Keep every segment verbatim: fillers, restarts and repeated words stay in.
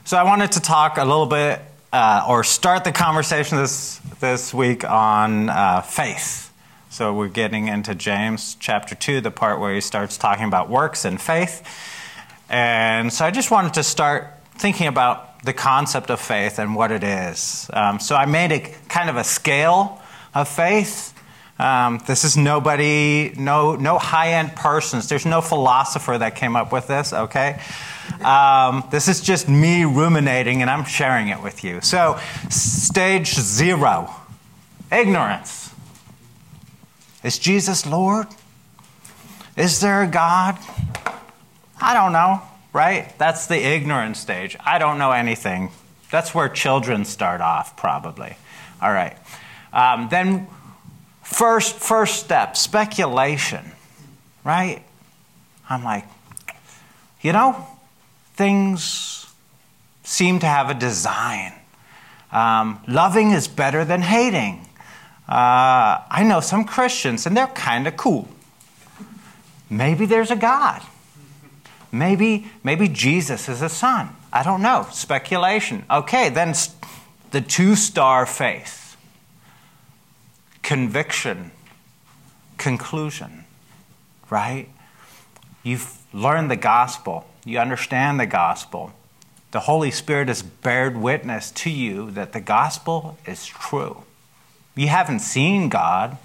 So I wanted to talk a little bit, uh, or start the conversation this this week on uh, faith. So we're getting into James chapter two, the part where he starts talking about works and faith. And so I just wanted to start thinking about the concept of faith and what it is. Um, so I made a kind of a scale of faith. Um, this is nobody, no no high-end persons. There's no philosopher that came up with this, okay? Um, this is just me ruminating, and I'm sharing it with you. So, stage zero, ignorance. Is Jesus Lord? Is there a God? I don't know, right? That's the ignorant stage. I don't know anything. That's where children start off, probably. All right. Um, then, first, first step, speculation, right? I'm like, you know, things seem to have a design. Um, loving is better than hating. Uh, I know some Christians, and they're kind of cool. Maybe there's a God. Maybe, maybe Jesus is a son. I don't know. Speculation. Okay, then the two-star faith. Conviction. Conclusion. Right? You've learned the gospel. You understand the gospel. The Holy Spirit has bared witness to you that the gospel is true. You haven't seen God,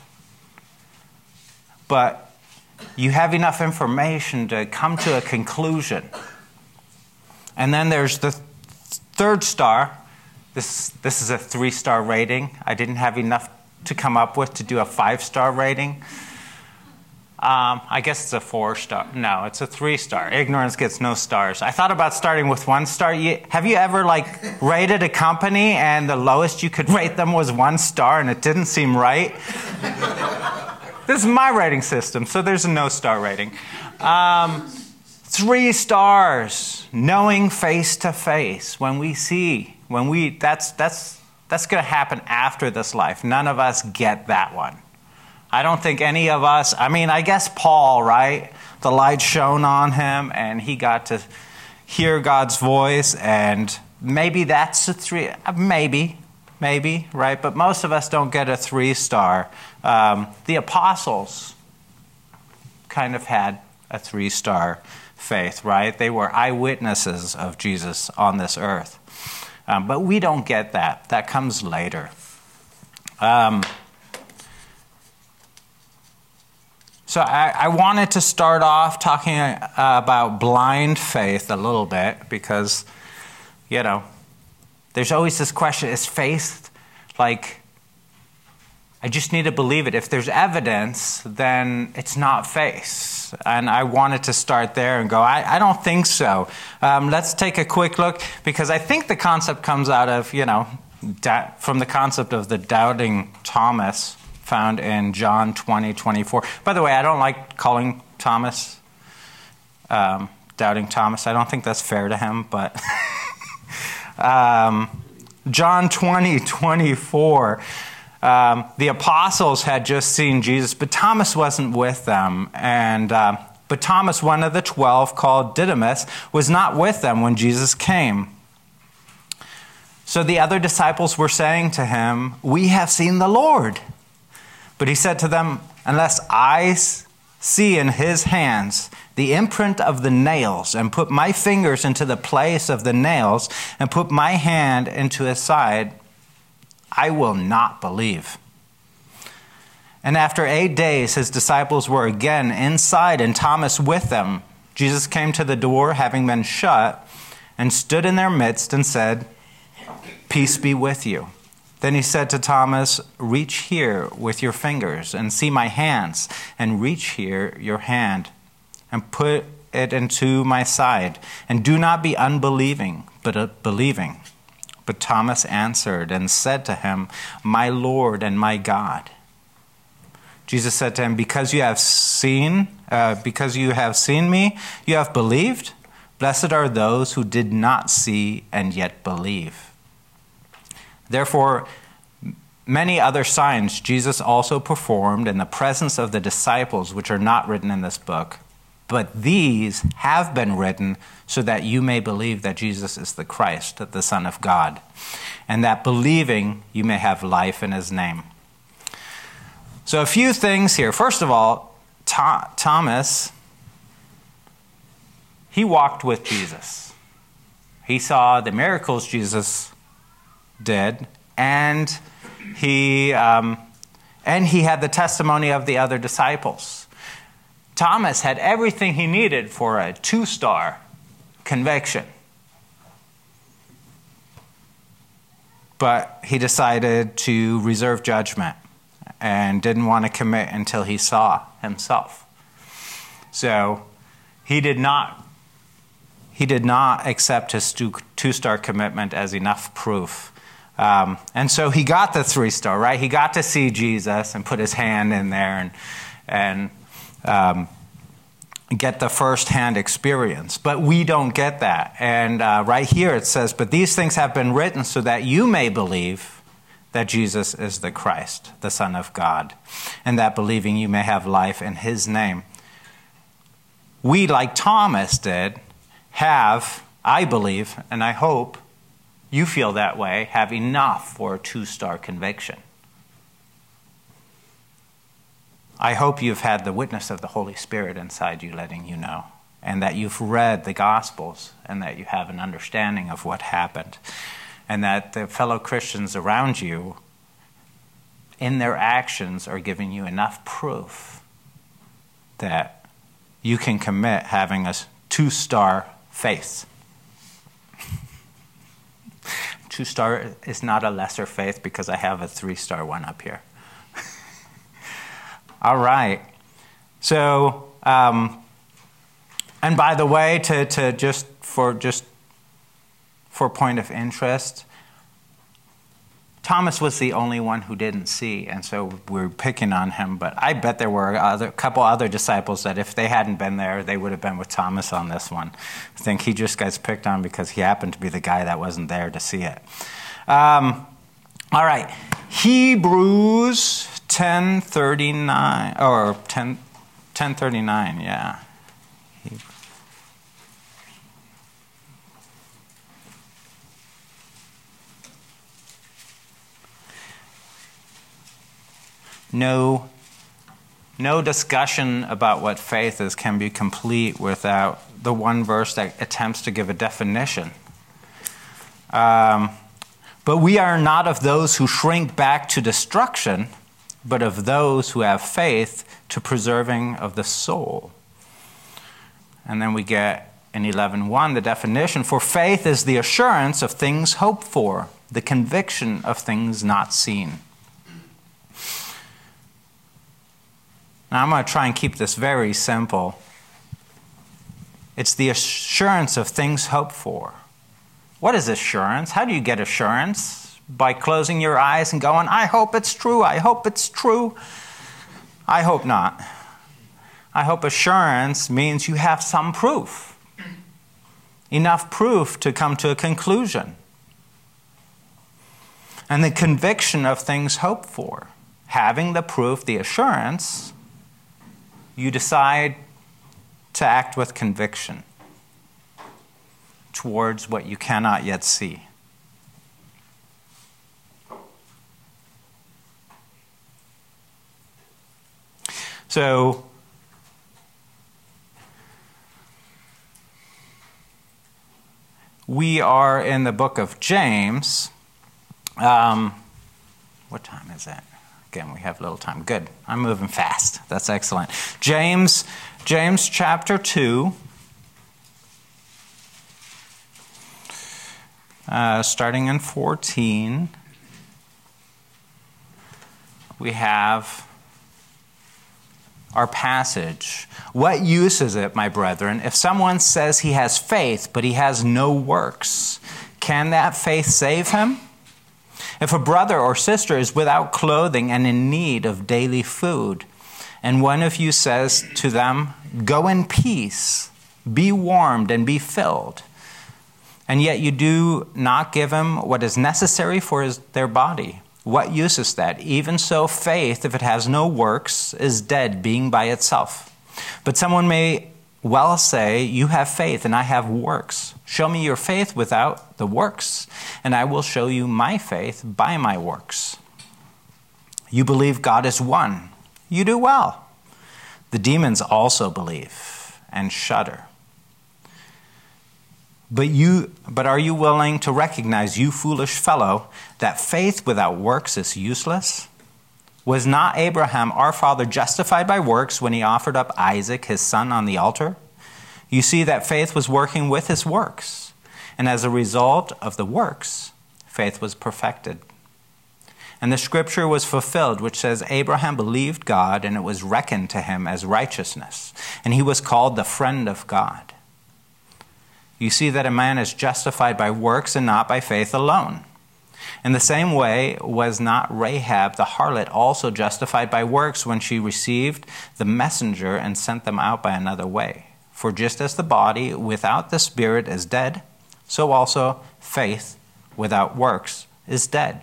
but you have enough information to come to a conclusion. And then there's the third star. This, this is a three-star rating. I didn't have enough to come up with to do a five-star rating. Um, I guess it's a four-star. No, it's a three-star. Ignorance gets no stars. I thought about starting with one star. You, have you ever like rated a company and the lowest you could rate them was one star and it didn't seem right? This is my rating system, so there's a no-star rating. Um, three stars, knowing face to face. When we see, when we that's that's that's going to happen after this life. None of us get that one. I don't think any of us, I mean, I guess Paul, right? The light shone on him and he got to hear God's voice, and maybe that's a three, maybe, maybe, right? But most of us don't get a three star. Um, the apostles kind of had a three star faith, right? They were eyewitnesses of Jesus on this earth. Um, but we don't get that. That comes later. Um So I, I wanted to start off talking uh, about blind faith a little bit because, you know, there's always this question, is faith like, I just need to believe it. If there's evidence, then it's not faith. And I wanted to start there and go, I, I don't think so. Um, let's take a quick look, because I think the concept comes out of, you know, da- from the concept of the doubting Thomas, found in John twenty, twenty-four. By the way, I don't like calling Thomas um, doubting Thomas. I don't think that's fair to him, but um, John twenty, twenty-four, um, the apostles had just seen Jesus, but Thomas wasn't with them. And uh, but Thomas, one of the twelve, called Didymus, was not with them when Jesus came. So the other disciples were saying to him, "We have seen the Lord." But he said to them, "Unless I see in his hands the imprint of the nails, and put my fingers into the place of the nails, and put my hand into his side, I will not believe." And after eight days, his disciples were again inside, and Thomas with them. Jesus came to the door, having been shut, and stood in their midst and said, "Peace be with you." Then he said to Thomas, "Reach here with your fingers and see my hands, and reach here your hand and put it into my side. And do not be unbelieving, but believing." But Thomas answered and said to him, "My Lord and my God." Jesus said to him, "Because you have seen, uh, because you have seen me, you have believed. Blessed are those who did not see and yet believe." Therefore, many other signs Jesus also performed in the presence of the disciples, which are not written in this book. But these have been written so that you may believe that Jesus is the Christ, the Son of God, and that believing you may have life in his name. So a few things here. First of all, Th- Thomas, he walked with Jesus. He saw the miracles Jesus did, and he um, and he had the testimony of the other disciples. Thomas had everything he needed for a two-star conviction. But he decided to reserve judgment and didn't want to commit until he saw himself. So he did not he did not accept his two-star commitment as enough proof. Um, and so he got the three-star, right? He got to see Jesus and put his hand in there and and um, get the first-hand experience. But we don't get that. And uh, right here it says, but these things have been written so that you may believe that Jesus is the Christ, the Son of God, and that believing you may have life in his name. We, like Thomas did, have, I believe, and I hope you feel that way, have enough for a two-star conviction. I hope you've had the witness of the Holy Spirit inside you letting you know, and that you've read the Gospels, and that you have an understanding of what happened, and that the fellow Christians around you, in their actions, are giving you enough proof that you can commit having a two-star faith. Two-star is not a lesser faith because I have a three-star one up here. All right. So, um, and by the way, to, to just for just for point of interest, Thomas was the only one who didn't see, and so we're picking on him. But I bet there were other, a couple other disciples that if they hadn't been there, they would have been with Thomas on this one. I think he just gets picked on because he happened to be the guy that wasn't there to see it. Um, all right, Hebrews ten thirty-nine or ten ten thirty-nine, yeah. No, no discussion about what faith is can be complete without the one verse that attempts to give a definition. Um, but we are not of those who shrink back to destruction, but of those who have faith to preserving of the soul. And then we get in eleven one the definition, for faith is the assurance of things hoped for, the conviction of things not seen. Now, I'm going to try and keep this very simple. It's the assurance of things hoped for. What is assurance? How do you get assurance? By closing your eyes and going, I hope it's true, I hope it's true. I hope not. I hope assurance means you have some proof. Enough proof to come to a conclusion. And the conviction of things hoped for. Having the proof, the assurance, you decide to act with conviction towards what you cannot yet see. So, we are in the book of James. Um, what time is it? Again, we have a little time. Good. I'm moving fast. That's excellent. James, James chapter two, uh, starting in fourteen, we have our passage. What use is it, my brethren, if someone says he has faith, but he has no works? Can that faith save him? If a brother or sister is without clothing and in need of daily food, and one of you says to them, go in peace, be warmed and be filled, and yet you do not give him what is necessary for his, their body, what use is that? Even so, faith, if it has no works, is dead, being by itself. But someone may well say, you have faith and I have works. Show me your faith without the works, and I will show you my faith by my works. You believe God is one. You do well. The demons also believe and shudder. But you, but are you willing to recognize, you foolish fellow, that faith without works is useless? Was not Abraham, our father, justified by works when he offered up Isaac, his son, on the altar? You see that faith was working with his works, and as a result of the works, faith was perfected. And the scripture was fulfilled, which says, Abraham believed God, and it was reckoned to him as righteousness, and he was called the friend of God. You see that a man is justified by works and not by faith alone. In the same way, was not Rahab the harlot also justified by works when she received the messenger and sent them out by another way? For just as the body without the spirit is dead, so also faith without works is dead.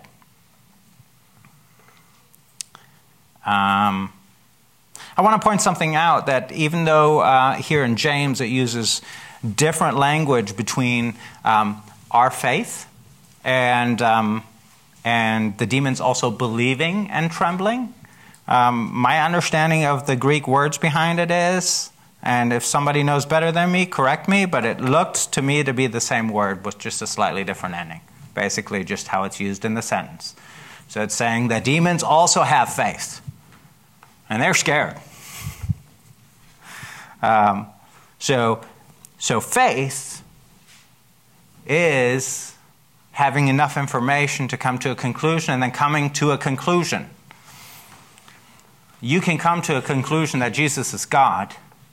Um, I want to point something out, that even though uh, here in James it uses different language between um, our faith and um, and the demons also believing and trembling. Um, my understanding of the Greek words behind it is, and if somebody knows better than me, correct me, but it looked to me to be the same word with just a slightly different ending. Basically just how it's used in the sentence. So it's saying the demons also have faith, and they're scared. Um, so, so faith is having enough information to come to a conclusion and then coming to a conclusion. You can come to a conclusion that Jesus is God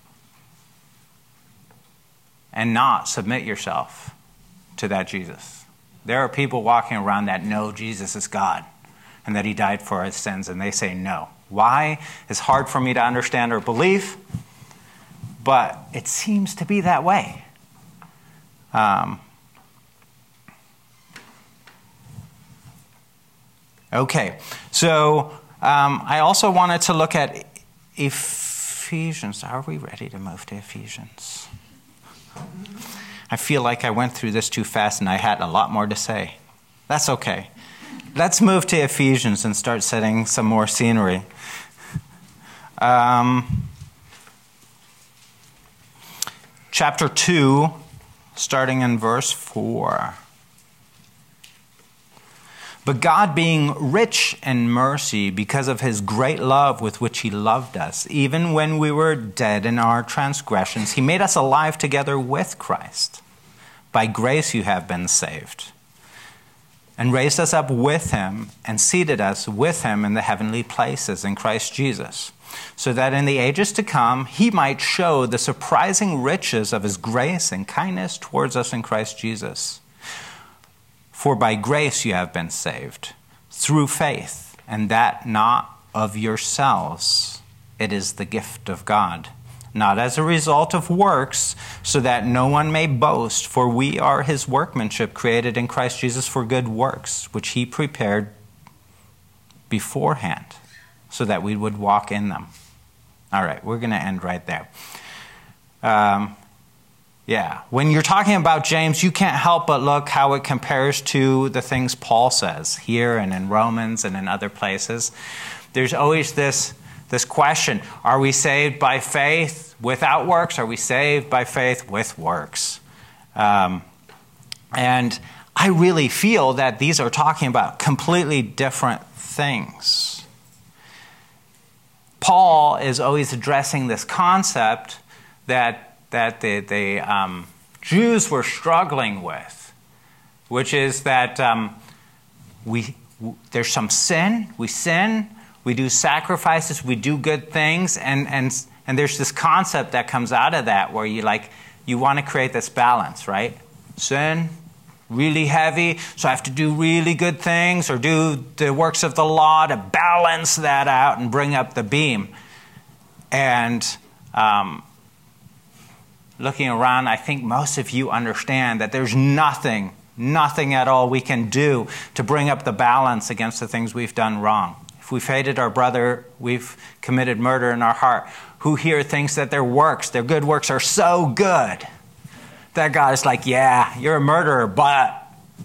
and not submit yourself to that Jesus. There are people walking around that know Jesus is God and that he died for our sins, and they say no. Why? It's hard for me to understand or believe, but it seems to be that way. Um, Okay, so um, I also wanted to look at Ephesians. Are we ready to move to Ephesians? I feel like I went through this too fast and I had a lot more to say. That's okay. Let's move to Ephesians and start setting some more scenery. Um, chapter two, starting in verse four. But God, being rich in mercy because of his great love with which he loved us, even when we were dead in our transgressions, he made us alive together with Christ. By grace you have been saved, and raised us up with him and seated us with him in the heavenly places in Christ Jesus, so that in the ages to come he might show the surprising riches of his grace and kindness towards us in Christ Jesus. For by grace you have been saved, through faith, and that not of yourselves. It is the gift of God, not as a result of works, so that no one may boast. For we are his workmanship, created in Christ Jesus for good works, which he prepared beforehand, so that we would walk in them. All right, we're going to end right there. Um, Yeah, when you're talking about James, you can't help but look how it compares to the things Paul says here and in Romans and in other places. There's always this, this question, are we saved by faith without works? Are we saved by faith with works? Um, and I really feel that these are talking about completely different things. Paul is always addressing this concept that that the, the um, Jews were struggling with, which is that um, we w- there's some sin, we sin, we do sacrifices, we do good things, and and and there's this concept that comes out of that where you like you want to create this balance, right? Sin, really heavy, so I have to do really good things or do the works of the law to balance that out and bring up the beam. And um, looking around, I think most of you understand that there's nothing, nothing at all we can do to bring up the balance against the things we've done wrong. If we've hated our brother, we've committed murder in our heart. Who here thinks that their works, their good works are so good that God is like, yeah, you're a murderer, but,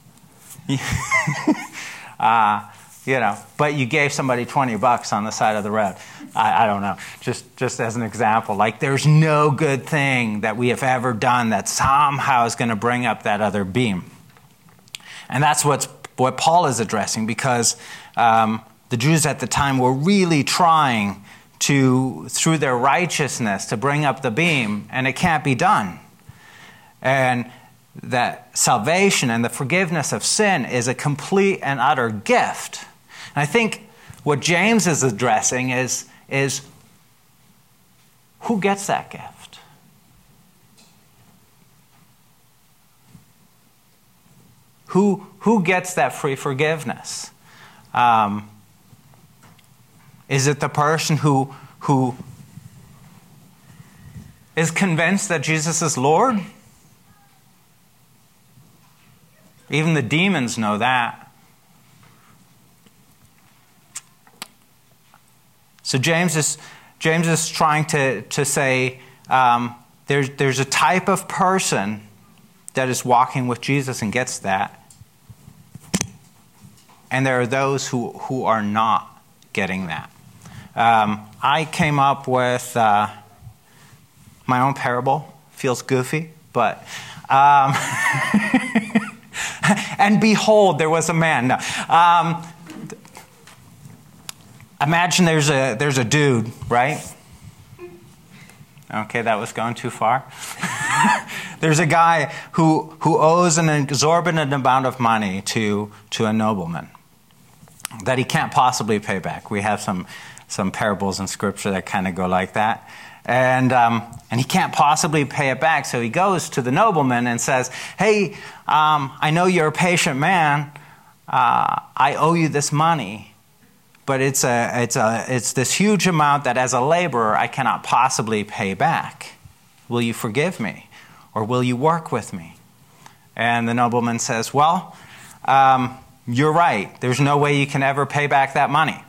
uh, you know, but you gave somebody twenty bucks on the side of the road. I, I don't know, just, just as an example. Like, there's no good thing that we have ever done that somehow is going to bring up that other beam. And that's what's, what Paul is addressing, because um, the Jews at the time were really trying to, through their righteousness, to bring up the beam, and it can't be done. And that salvation and the forgiveness of sin is a complete and utter gift. And I think what James is addressing is, is who gets that gift? Who, who gets that free forgiveness? Um, is it the person who, who is convinced that Jesus is Lord? Even the demons know that. So James is, James is trying to, to say um, there's, there's a type of person that is walking with Jesus and gets that. And there are those who, who are not getting that. Um, I came up with uh, my own parable. Feels goofy, but... Um, and behold, there was a man. No. Um, imagine there's a there's a dude, right? Okay, that was going too far. There's a guy who who owes an exorbitant amount of money to to a nobleman that he can't possibly pay back. We have some some parables in Scripture that kind of go like that. And um, and he can't possibly pay it back, so he goes to the nobleman and says, hey, um, I know you're a patient man. Uh, I owe you this money, but it's a it's a it's this huge amount that as a laborer I cannot possibly pay back. Will you forgive me, or will you work with me? And the nobleman says, well, um, you're right. There's no way you can ever pay back that money.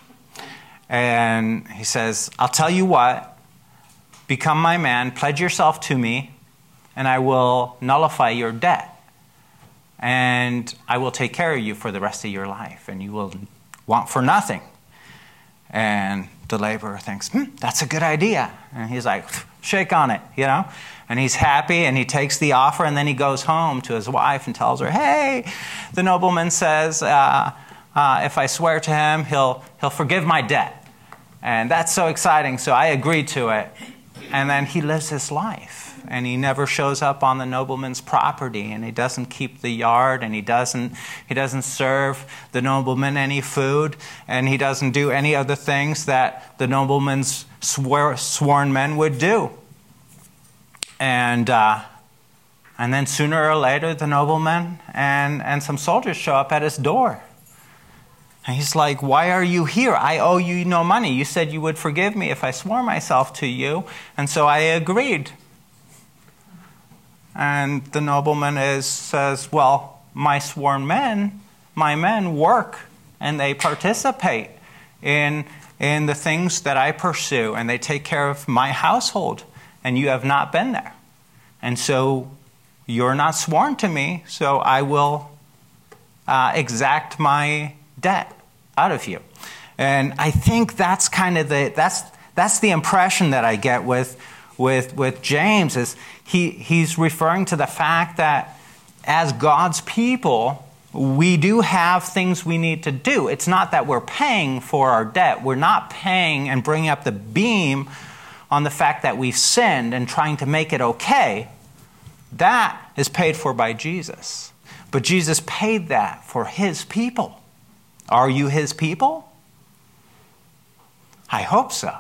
And he says, I'll tell you what. Become my man, pledge yourself to me, and I will nullify your debt. And I will take care of you for the rest of your life, and you will want for nothing. And the laborer thinks, hmm, that's a good idea. And he's like, shake on it, you know? And he's happy, and he takes the offer, and then he goes home to his wife and tells her, hey, the nobleman says, uh, uh, if I swear to him, he'll, he'll forgive my debt. And that's so exciting, so I agreed to it. And then he lives his life, and he never shows up on the nobleman's property, and he doesn't keep the yard, and he doesn't he doesn't serve the nobleman any food, and he doesn't do any of the things that the nobleman's swore, sworn men would do. And uh, and then sooner or later, the nobleman and, and some soldiers show up at his door. And he's like, why are you here? I owe you no money. You said you would forgive me if I swore myself to you. And so I agreed. And the nobleman is, says, well, my sworn men, my men work and they participate in, in the things that I pursue. And they take care of my household. And you have not been there. And so you're not sworn to me. So I will uh, exact my debt out of you. And I think that's kind of the that's that's the impression that I get with with with James is he he's referring to the fact that as God's people we do have things we need to do. It's not that we're paying for our debt. We're not paying and bringing up the beam on the fact that we've sinned and trying to make it okay. That is paid for by Jesus. But Jesus paid that for his people. Are you his people? I hope so.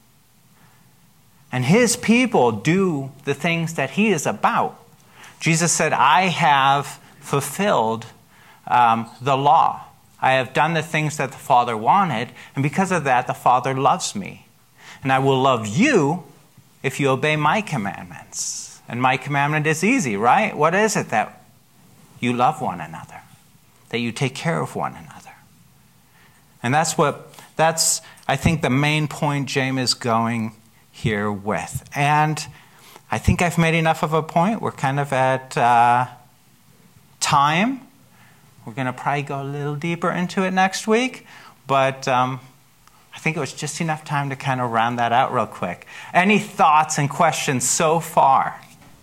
And his people do the things that he is about. Jesus said, I have fulfilled um, the law. I have done the things that the Father wanted, and because of that, the Father loves me. And I will love you if you obey my commandments. And my commandment is easy, right? What is it? That you love one another, that you take care of one another. And that's what that's, I think, the main point James is going here with. And I think I've made enough of a point. We're kind of at uh, time. We're going to probably go a little deeper into it next week. But um, I think it was just enough time to kind of round that out real quick. Any thoughts and questions so far?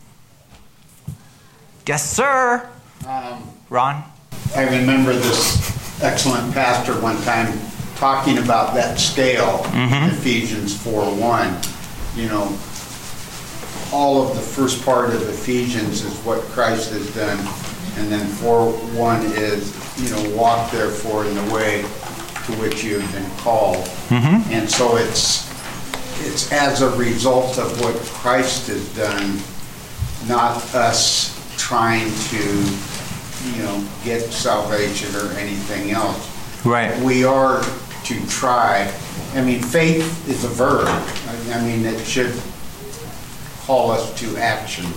Yes, sir. Um, Ron? I remember this excellent pastor one time talking about that scale, mm-hmm. Ephesians four one. You know, all of the first part of Ephesians is what Christ has done, and then four one is, you know, walk therefore in the way to which you have been called. Mm-hmm. And so it's it's as a result of what Christ has done, not us trying to, you know, get salvation or anything else. Right. We are to try. I mean, faith is a verb. I, I mean, it should call us to action.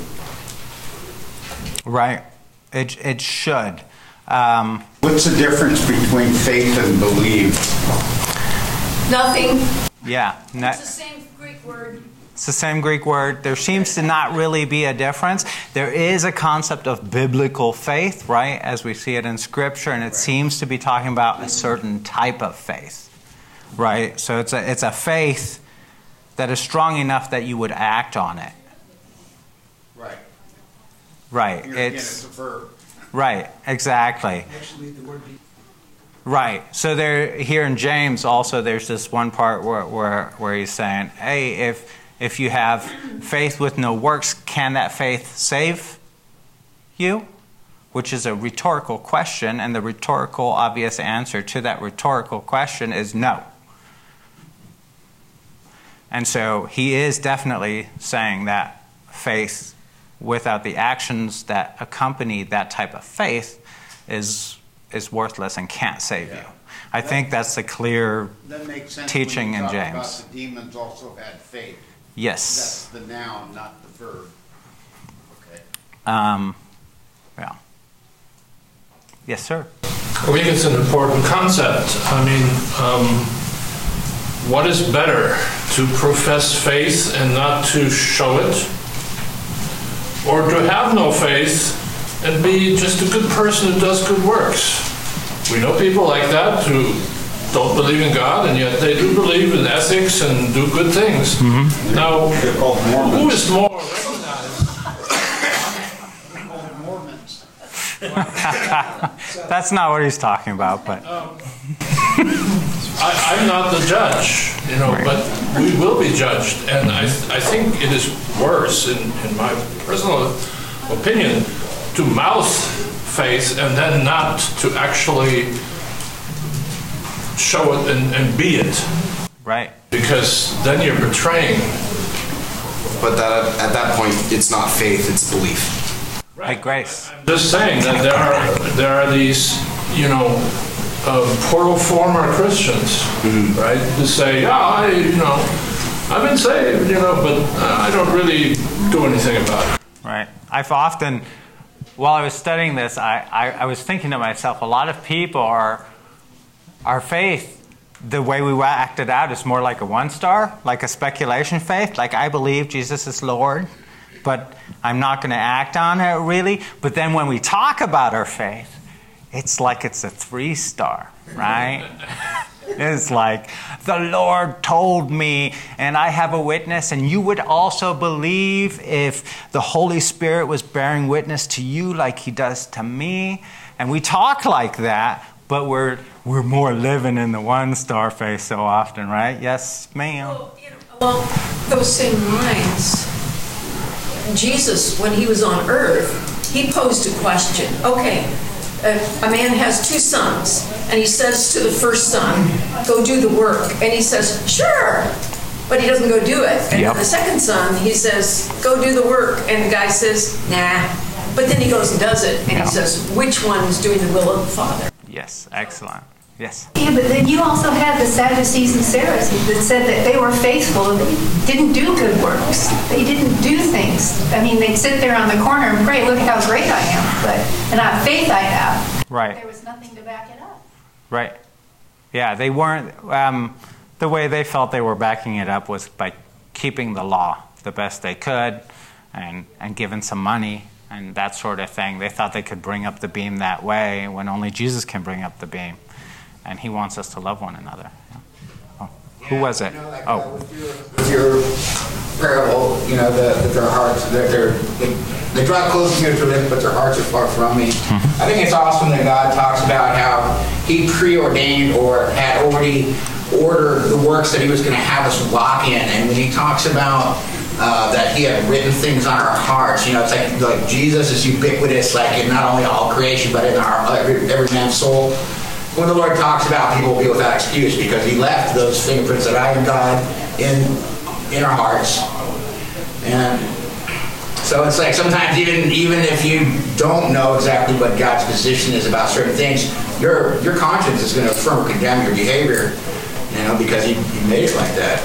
Right. It it should. Um, What's the difference between faith and believe? Nothing. Yeah. No, It's the same Greek word. it's the same Greek word. There seems to not really be a difference. There is a concept of biblical faith, right, as we see it in Scripture, and it seems to be talking about a certain type of faith, right? So it's a it's a faith that is strong enough that you would act on it. Right. Right. Here again, It's it's a verb. right. Exactly. Actually, the word be- Right. So there, here in James, also, there's this one part where where where he's saying, "Hey, if if you have faith with no works, can that faith save you?" Which is a rhetorical question, and the rhetorical, obvious answer to that rhetorical question is no. And so he is definitely saying that faith without the actions that accompany that type of faith is is worthless and can't save Yeah. you. I That- think that's the clear That makes sense teaching when you in talk James. about the demons also had faith. Yes. That's the noun, not the verb. Okay. Um, yeah. Yes, sir. I think it's an important concept. I mean, um, what is better, to profess faith and not to show it, or to have no faith and be just a good person who does good works? We know people like that who don't believe in God, and yet they do believe in ethics and do good things. Mm-hmm. Now, They're called Mormons. who is more recognized? They're called Mormons. That's not what he's talking about, but I, I'm not the judge, you know, Right. but we will be judged. And I, I think it is worse, in, in my personal opinion, to mouth faith and then not to actually show it and, and be it. right. Because then you're betraying. But that at that point, it's not faith, it's belief. Like grace. I'm just saying that there are there are these, you know, uh, pro forma Christians, Mm-hmm. right? Who say, yeah, I, you know, I've been saved, you know, but uh, I don't really do anything about it. Right. I've often, while I was studying this, I, I, I was thinking to myself, a lot of people are, our faith, the way we act it out is more like a one star, like a speculation faith. Like, I believe Jesus is Lord, but I'm not going to act on it really. But then when we talk about our faith, it's like it's a three star, right? It's like, the Lord told me, and I have a witness, and you would also believe if the Holy Spirit was bearing witness to you like he does to me. And we talk like that, but we're we're more living in the one-star faith so often, right? Yes, ma'am. Well, you know, along those same lines, Jesus, when he was on earth, he posed a question. Okay, a, a man has two sons, and he says to the first son, go do the work. And he says, sure, but he doesn't go do it. And Yep. the second son, he says, go do the work. And the guy says, nah. But then he goes and does it, and Yeah. he says, which one is doing the will of the Father? Yes, excellent. Yes. Yeah, but then you also had the Sadducees and Pharisees that said that they were faithful and they didn't do good works. They didn't do things. I mean, they'd sit there on the corner and pray, look how great I am, but and I have faith I have. Right. There was nothing to back it up. Right. Yeah, they weren't, um, the way they felt they were backing it up was by keeping the law the best they could and, and giving some money and that sort of thing. They thought they could bring up the beam that way when only Jesus can bring up the beam. And he wants us to love one another. Oh, who was it? You know, like, oh. uh, with, your, with your parable, you know, the, that their hearts, they're, they're, they, they draw close to me to live, but their hearts are far from me. Mm-hmm. I think it's awesome that God talks about how he preordained or had already ordered the works that he was going to have us walk in. And when he talks about uh, that he had written things on our hearts, you know, it's like, like Jesus is ubiquitous, like in not only all creation, but in our every, every man's soul. When the Lord talks about people will be without excuse because he left those fingerprints that I am God in in our hearts. And so it's like sometimes even even if you don't know exactly what God's position is about certain things, your your conscience is going to affirm or condemn your behavior, you know, because he, he made it like that.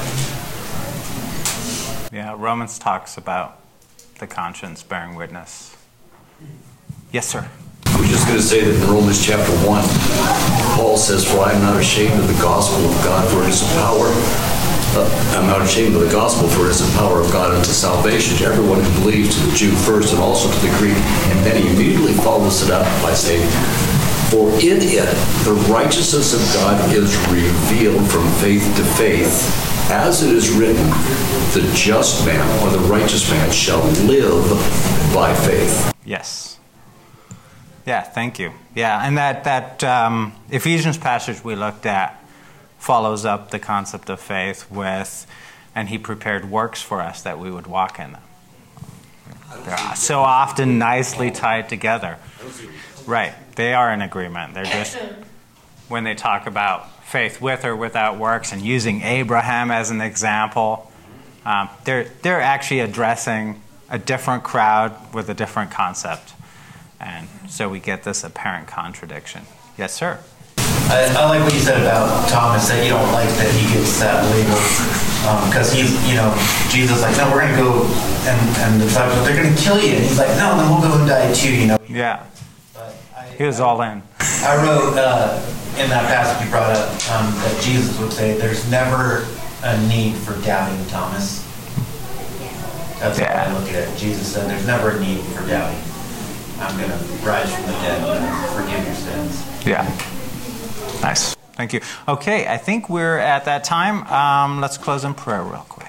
Yeah, Romans talks about the conscience bearing witness. Yes, sir. I was just going to say that in Romans chapter one, Paul says, "For I am not ashamed of the gospel of God, for it is a power. Uh, I'm not ashamed of the gospel, for it is the power of God unto salvation to everyone who believes, to the Jew first, and also to the Greek." And then he immediately follows it up by saying, "For in it the righteousness of God is revealed from faith to faith, as it is written, the just man or the righteous man shall live by faith." Yes. Yeah, thank you. Yeah, and that, that um, Ephesians passage we looked at follows up the concept of faith with, and he prepared works for us that we would walk in them. They're so often nicely tied together. Right, they are in agreement. They're just, when they talk about faith with or without works and using Abraham as an example, um, they're, they're actually addressing a different crowd with a different concept. And so we get this apparent contradiction. Yes, sir? I, I like what you said about Thomas, that you don't like that he gets that label. Because um, he's, you know, Jesus like, no, we're going to go, and, and the disciples, they're going to kill you. And he's like, no, then we'll go and die too, you know. Yeah. But I, he was all in. I wrote uh, in that passage you brought up um, that Jesus would say, there's never a need for doubting, Thomas. That's yeah. how I look at it. Jesus said, there's never a need for doubting. I'm going to rise from the dead and forgive your sins. Yeah. Nice. Thank you. Okay, I think we're at that time. Um, let's close in prayer real quick.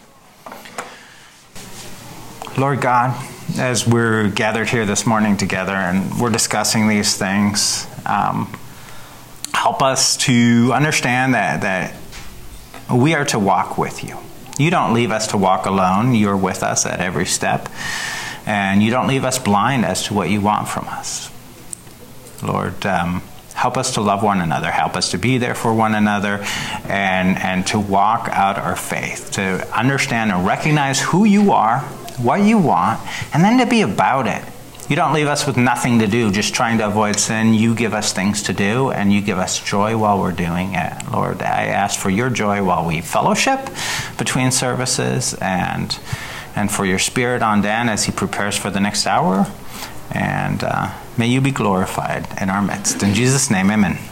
Lord God, as we're gathered here this morning together and we're discussing these things, um, help us to understand that, that we are to walk with you. You don't leave us to walk alone. You're with us at every step. And you don't leave us blind as to what you want from us. Lord, um, help us to love one another. Help us to be there for one another and, and to walk out our faith, to understand and recognize who you are, what you want, and then to be about it. You don't leave us with nothing to do, just trying to avoid sin. You give us things to do, and you give us joy while we're doing it. Lord, I ask for your joy while we fellowship between services, and and for your Spirit on Dan as he prepares for the next hour. And uh, may you be glorified in our midst. In Jesus' name, amen.